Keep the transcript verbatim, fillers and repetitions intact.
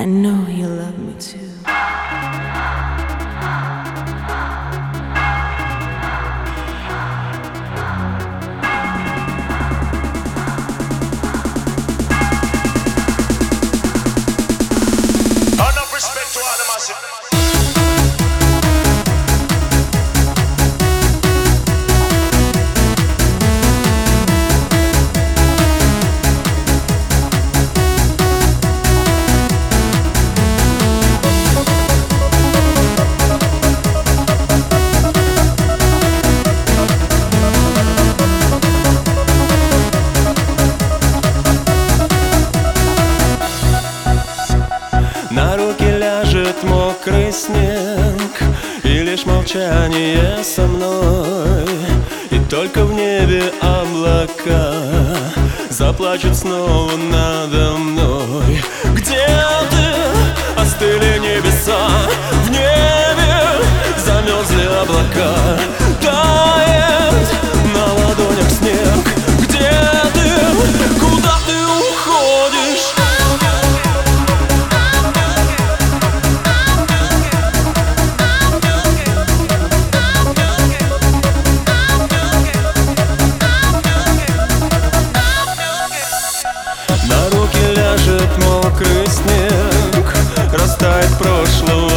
I know you love me too. На руки ляжет мокрый снег, и лишь молчание со мной. И только в небе облака заплачут снова надо мной. Где ты? Остыли небеса, в небе замерзли облака. Тает на ладонях снег. Где ты? Куда ты уходишь? На руки ляжет мокрый снег, растает прошлого